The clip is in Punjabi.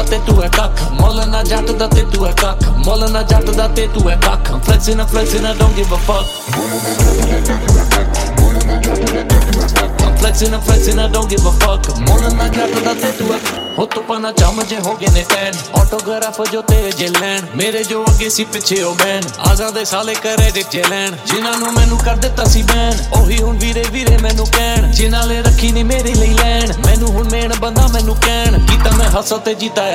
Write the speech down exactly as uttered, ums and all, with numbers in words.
ਤੇ ਤੂੰ ਹੈ ਕੱਖ ਮੁੱਲ ਨਾ ਜੱਟ ਦਾ ਤੇ ਤੂੰ ਹੈ ਕੱਖ ਮੁੱਲ ਨਾ ਜੱਟ ਦਾ ਤੇ ਤੂੰ ਹੈ ਕੱਖ flexing and flexing I don't give a fuck flexing and flexing I don't give a fuck ਮੁੱਲ ਨਾ ਜੱਟ ਦਾ ਤੇ ਤੂੰ ਹੈ ਹੋ ਤੂੰ ਪਨਾ ਚਮ ਜੇ ਹੋ ਗਏ ਨੇ ਟੈਨ ਆਟੋਗ੍ਰਾਫ ਜੋ ਤੇ ਜੇ ਲੈਣ ਮੇਰੇ ਜੋ ਅੱਗੇ ਸੀ ਪਿੱਛੇ ਉਹ ਬੈਨ ਆਜ਼ਾਂ ਦੇ ਸਾਲੇ ਕ੍ਰੈਡਿਟ ਜੇ ਲੈਣ ਜਿਨ੍ਹਾਂ ਨੂੰ ਮੈਨੂੰ ਕਰ ਦਿੱਤਾ ਸੀ ਬੈਨ ਉਹੀ ਹੁਣ ਵੀਰੇ ਵੀਰੇ ਮੈਨੂੰ ਕਹਿਣ ਜਿਨ੍ਹਾਂ ਲਈ ਰੱਖੀ ਨਹੀਂ ਮੇਰੇ ਲਈ ਲੈਣ ਮੈਨੂੰ ਹੁਣ ਮੇਨ ਬੰਦਾ ਮੈਨੂੰ ਕਹਿਣ ਕੀਤਾ ਮੈਂ ਹੱਸਾ ਤੇ ਜੀਤਾ